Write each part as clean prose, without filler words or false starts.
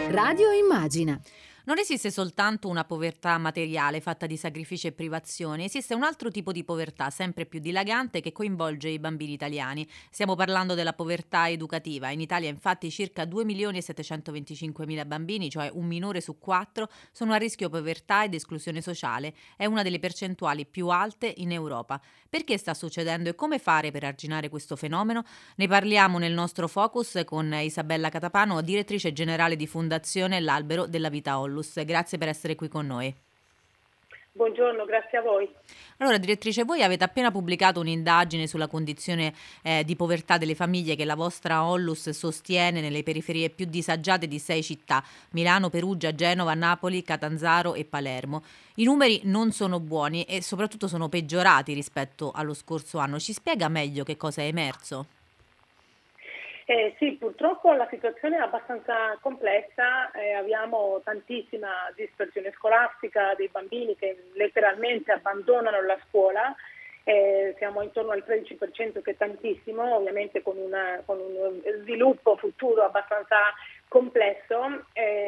Radio Immagina. Non esiste soltanto una povertà materiale fatta di sacrifici e privazioni, esiste un altro tipo di povertà sempre più dilagante che coinvolge i bambini italiani. Stiamo parlando della povertà educativa. In Italia infatti circa 2.725.000 bambini, cioè un minore su 4, sono a rischio povertà ed esclusione sociale. È una delle percentuali più alte in Europa. Perché sta succedendo e come fare per arginare questo fenomeno? Ne parliamo nel nostro focus con Isabella Catapano, direttrice generale di Fondazione L'Albero della Vita Onlus. Grazie per essere qui con noi. Buongiorno, grazie a voi. Allora, direttrice, voi avete appena pubblicato un'indagine sulla condizione di povertà delle famiglie che la vostra Onlus sostiene nelle periferie più disagiate di 6 città: Milano, Perugia, Genova, Napoli, Catanzaro e Palermo. I numeri non sono buoni e soprattutto sono peggiorati rispetto allo scorso anno. Ci spiega meglio che cosa è emerso? Sì, purtroppo la situazione è abbastanza complessa, abbiamo tantissima dispersione scolastica dei bambini che letteralmente abbandonano la scuola, siamo intorno al 13%, che è tantissimo, ovviamente con uno sviluppo futuro abbastanza complesso.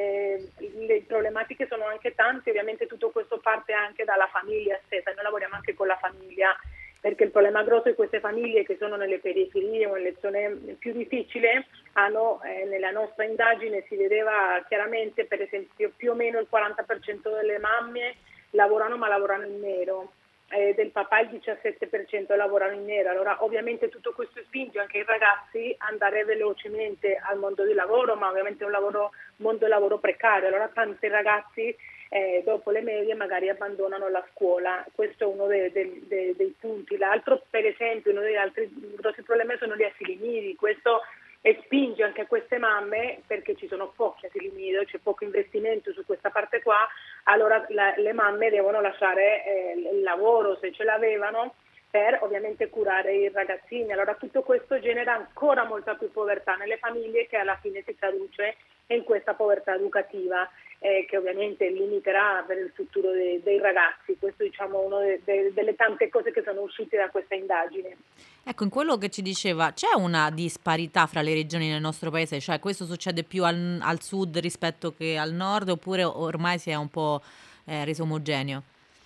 Le problematiche sono anche tante, ovviamente tutto questo parte anche dalla famiglia stessa, noi lavoriamo anche con la famiglia, perché il problema grosso di queste famiglie che sono nelle periferie o nelle zone più difficili hanno, nella nostra indagine si vedeva chiaramente, per esempio, più o meno il 40% delle mamme lavorano, ma lavorano in nero, del papà il 17% lavorano in nero. Allora ovviamente tutto questo spinge anche i ragazzi ad andare velocemente al mondo del lavoro, ma ovviamente è un mondo del lavoro precario. Allora tanti ragazzi dopo le medie magari abbandonano la scuola. Questo è uno dei punti. L'altro, per esempio, uno degli altri grossi problemi sono gli asili nidi. Questo spinge anche a queste mamme, perché ci sono pochi asili nido, c'è poco investimento su questa parte qua, allora le mamme devono lasciare il lavoro, se ce l'avevano, per ovviamente curare i ragazzini. Allora tutto questo genera ancora molta più povertà nelle famiglie, che alla fine si traduce in questa povertà educativa, che ovviamente limiterà per il futuro dei ragazzi. Questo, diciamo, una delle tante cose che sono uscite da questa indagine. Ecco, in quello che ci diceva, c'è una disparità fra le regioni nel nostro paese? Cioè questo succede più al sud rispetto che al nord, oppure ormai si è un po' reso omogeneo?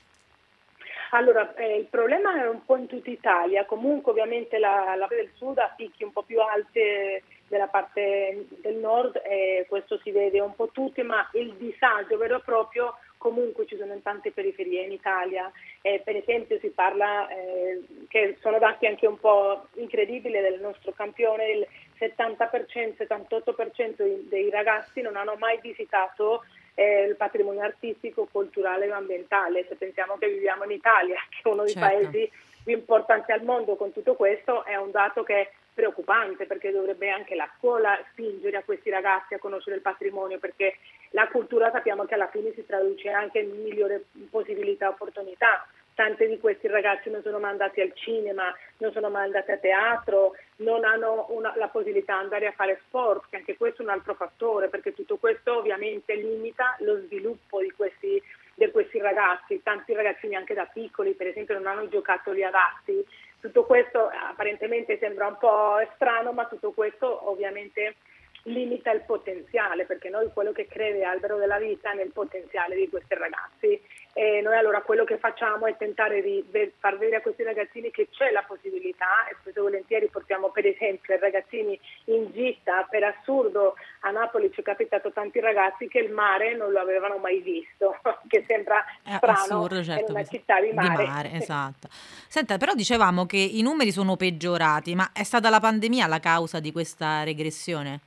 Allora, il problema è un po' in tutta Italia, comunque ovviamente la parte del sud ha picchi un po' più alte della parte del nord, questo si vede un po' tutti, ma il disagio vero e proprio comunque ci sono in tante periferie in Italia. Per esempio si parla, che sono dati anche un po' incredibili del nostro campione, il 70%, 78% dei ragazzi non hanno mai visitato il patrimonio artistico, culturale e ambientale. Se pensiamo che viviamo in Italia, che è uno dei paesi più importanti al mondo, con tutto questo è un dato che è preoccupante, perché dovrebbe anche la scuola spingere a questi ragazzi a conoscere il patrimonio, perché la cultura sappiamo che alla fine si traduce anche in migliori possibilità e opportunità. Tanti di questi ragazzi non sono mai andati al cinema, non sono mai andati a teatro, non hanno la possibilità di andare a fare sport, che anche questo è un altro fattore, perché tutto questo ovviamente limita lo sviluppo di questi ragazzi. Tanti ragazzini anche da piccoli, per esempio, non hanno i giocattoli adatti. Tutto questo apparentemente sembra un po' strano, ma tutto questo ovviamente limita il potenziale, perché noi quello che crede Albero della Vita è nel potenziale di questi ragazzi, e noi allora quello che facciamo è tentare di far vedere a questi ragazzini che c'è la possibilità, e spesso e volentieri portiamo per esempio i ragazzini in gita. Per assurdo a Napoli ci è capitato tanti ragazzi che il mare non lo avevano mai visto, che sembra strano, assurdo, certo, in una città di mare. Esatto. Senta, però dicevamo che i numeri sono peggiorati, ma è stata la pandemia la causa di questa regressione?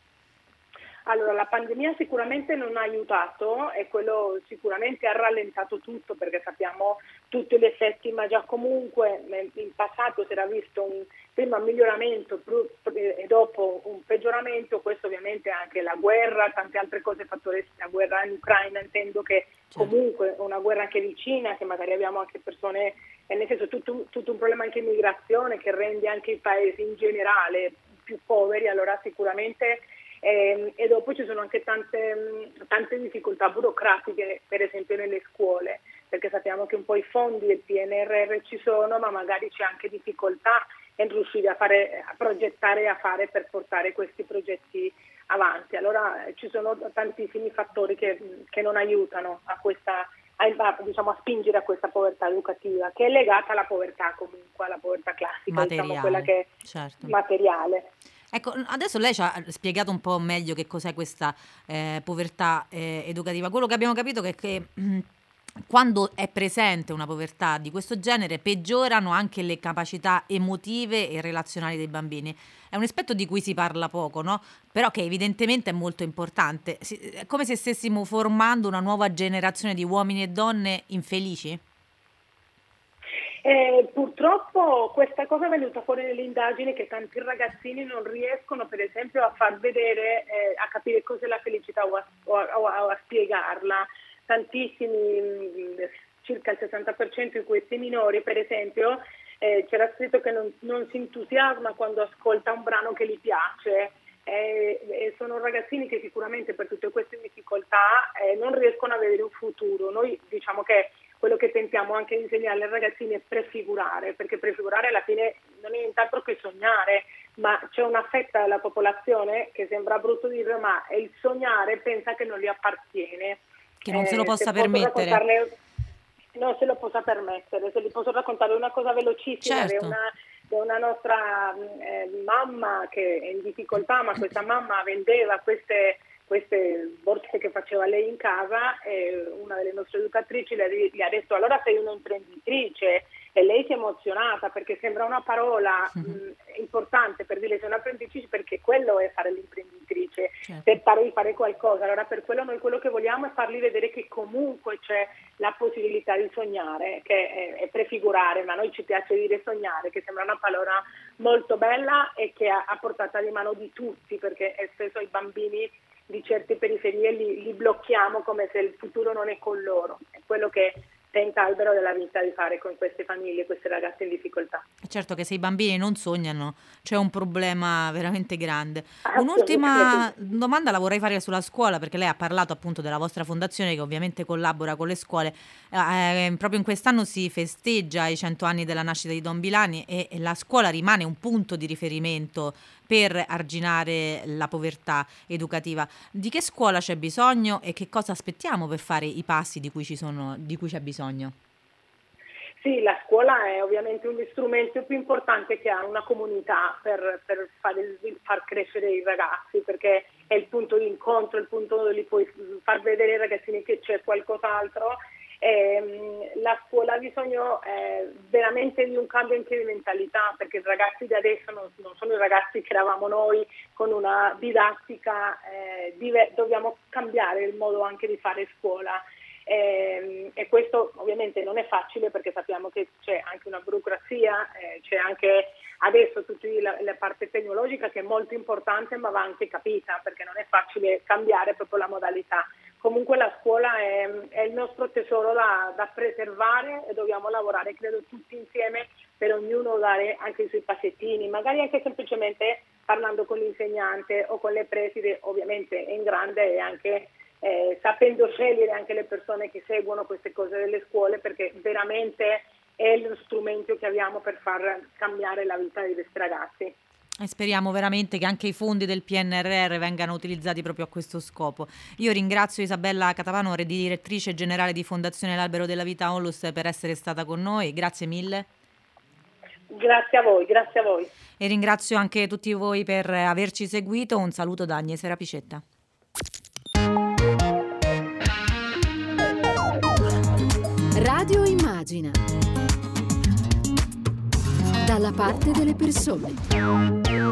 Allora, la pandemia sicuramente non ha aiutato, e quello sicuramente ha rallentato tutto, perché sappiamo tutti gli effetti, ma già comunque in passato si era visto un prima miglioramento e dopo un peggioramento. Questo ovviamente anche la guerra, tante altre cose, fattori, la guerra in Ucraina, intendo che comunque una guerra anche vicina, che magari abbiamo anche persone, nel senso tutto un problema anche immigrazione che rende anche i paesi in generale più poveri. Allora sicuramente e dopo ci sono anche tante difficoltà burocratiche, per esempio nelle scuole, perché sappiamo che un po' i fondi del PNRR ci sono, ma magari c'è anche difficoltà e riuscire a progettare e a fare per portare questi progetti avanti. Allora ci sono tantissimi fattori che non aiutano a spingere a questa povertà educativa, che è legata alla povertà comunque, alla povertà classica, materiale, quella che è certo. materiale. Ecco, adesso lei ci ha spiegato un po' meglio che cos'è questa povertà educativa. Quello che abbiamo capito è che quando è presente una povertà di questo genere peggiorano anche le capacità emotive e relazionali dei bambini. È un aspetto di cui si parla poco, no? Però che evidentemente è molto importante. È come se stessimo formando una nuova generazione di uomini e donne infelici? Purtroppo questa cosa è venuta fuori nelle indagini, che tanti ragazzini non riescono per esempio a far vedere, a capire cos'è la felicità o a spiegarla. Tantissimi, circa il 60% di questi minori per esempio, c'era scritto che non si entusiasma quando ascolta un brano che gli piace. Sono ragazzini che sicuramente per tutte queste difficoltà non riescono a vedere un futuro. Noi diciamo che quello che tentiamo anche di insegnare ai ragazzini è prefigurare, perché prefigurare alla fine non è nient'altro che sognare, ma c'è una fetta della popolazione, che sembra brutto dirlo, ma il sognare pensa che non gli appartiene. Che non se lo possa permettere. Non se lo possa permettere. Se gli posso raccontare una cosa velocissima, certo. di una nostra mamma che è in difficoltà, ma questa mamma vendeva queste borse che faceva lei in casa, e una delle nostre educatrici le ha detto: allora sei un'imprenditrice, e lei si è emozionata perché sembra una parola importante per dire sei un'imprenditrice, perché quello è fare l'imprenditrice, certo. Tentare di fare qualcosa. Allora per quello noi quello che vogliamo è fargli vedere che comunque c'è la possibilità di sognare, che è prefigurare, ma a noi ci piace dire sognare, che sembra una parola molto bella e che è a portata di mano di tutti, perché spesso i bambini di certe periferie li blocchiamo come se il futuro non è con loro. È quello che tenta Albero della Vita di fare con queste famiglie, queste ragazze in difficoltà. Certo che se i bambini non sognano c'è un problema veramente grande. Un'ultima domanda la vorrei fare sulla scuola, perché lei ha parlato appunto della vostra fondazione che ovviamente collabora con le scuole. Proprio in quest'anno si festeggia i 100 anni della nascita di Don Milani e la scuola rimane un punto di riferimento per arginare la povertà educativa. Di che scuola c'è bisogno e che cosa aspettiamo per fare i passi di cui c'è bisogno? Sì, la scuola è ovviamente uno strumento più importante che ha una comunità per far crescere i ragazzi, perché è il punto di incontro, il punto dove li puoi far vedere ai ragazzini che c'è qualcos'altro. La scuola ha bisogno veramente di un cambio anche di mentalità, perché i ragazzi di adesso non sono i ragazzi che eravamo noi, con una didattica dobbiamo cambiare il modo anche di fare scuola. E questo ovviamente non è facile, perché sappiamo che c'è anche una burocrazia, c'è anche adesso tutta la parte tecnologica che è molto importante, ma va anche capita, perché non è facile cambiare proprio la modalità. Comunque la scuola è il nostro tesoro da preservare, e dobbiamo lavorare credo tutti insieme per ognuno dare anche i suoi passettini, magari anche semplicemente parlando con l'insegnante o con le preside, ovviamente in grande, e anche sapendo scegliere anche le persone che seguono queste cose delle scuole, perché veramente è lo strumento che abbiamo per far cambiare la vita di questi ragazzi. E speriamo veramente che anche i fondi del PNRR vengano utilizzati proprio a questo scopo. Io ringrazio Isabella Catavanore, direttrice generale di Fondazione L'Albero della Vita Onlus, per essere stata con noi. Grazie mille. Grazie a voi, grazie a voi. E ringrazio anche tutti voi per averci seguito. Un saluto da Agnese Rapicetta. Radio Immagina. Dalla parte delle persone.